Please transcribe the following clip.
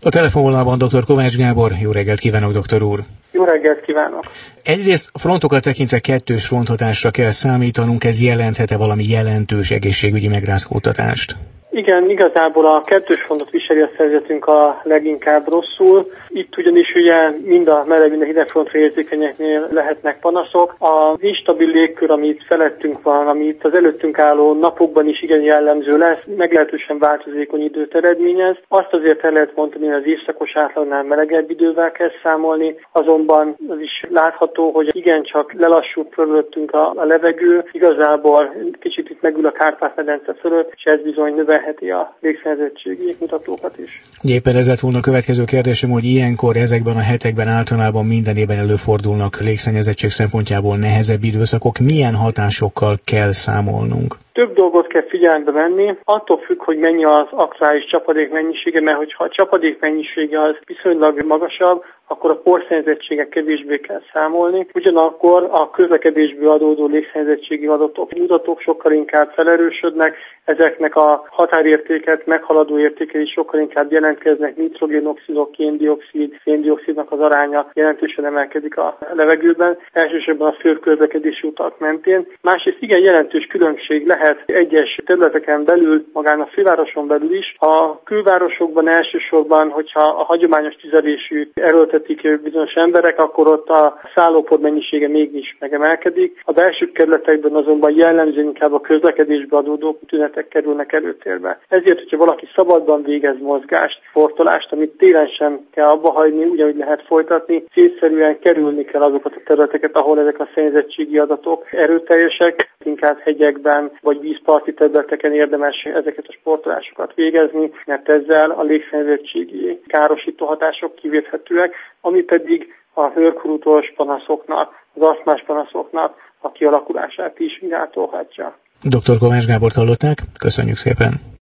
A telefonvonalban dr. Kovács Gábor. Jó reggelt kívánok, doktor úr! Jó reggelt kívánok! Egyrészt frontokat tekintve kettős fronthatásra kell számítanunk, ez jelenthet-e valami jelentős egészségügyi megrázkódtatást? Igen, igazából a kettős frontot viseli a szervezetünk a leginkább rosszul. Itt ugyanis ugye mind a meleg, mind a hidegfrontra érzékenyeknél lehetnek panaszok. Az instabil légkör, amit felettünk van, amit az előttünk álló napokban is igen jellemző lesz, meglehetősen változékony időt eredményez. Azt azért el lehet mondani, hogy az évszakos átlagnál melegebb idővel kell számolni, azonban az is látható, hogy igencsak lelassult fölöttünk a levegő, igazából kicsit itt megül a Kárpát-medence fölött, és ez bizony növelheti a légszennyezettségi mutatókat is. Éppen ez lett volna a következő kérdésem, hogy ilyenkor ezekben a hetekben általában minden évben előfordulnak légszennyezettség szempontjából nehezebb időszakok. Milyen hatásokkal kell számolnunk? Több dolgot kell figyelembe venni, attól függ, hogy mennyi az aktuális csapadék mennyisége, mert hogyha a csapadék mennyisége az viszonylag magasabb, akkor a porszennyezettséget kevésbé kell számolni. Ugyanakkor a közlekedésből adódó légszennyezettségi mutatók sokkal inkább felerősödnek, ezeknek a határértéket meghaladó értékei sokkal inkább jelentkeznek, nitrogénoxidok, széndioxidnak az aránya jelentősen emelkedik a levegőben, elsősorban a fő közlekedési utak mentén. Másrészt igen jelentős különbség lehet egyes területeken belül, magán a fővároson belül is. A külvárosokban elsősorban, hogyha a hagyományos tüzelésű erőltetik bizonyos emberek, akkor ott a szállópor mennyisége mégis megemelkedik. A belső kerületekben azonban jellemzően inkább a közlekedésbe adódó tünetek kerülnek előtérbe. Ezért, hogyha valaki szabadban végez mozgást, sportolást, amit télen sem kell abba hagyni, ugyanúgy lehet folytatni, célszerűen kerülni kell azokat a területeket, ahol ezek a szennyezettségi adatok erőteljesek, inkább hegyekben vagy vízparti területeken érdemes ezeket a sportolásokat végezni, mert ezzel a légszennyezettségi károsító hatások kivéthetőek, ami pedig a hőrkurutós panaszoknak, az asztmás panaszoknak a kialakulását is gátolhatja. Dr. Kovács Gábort hallották, köszönjük szépen!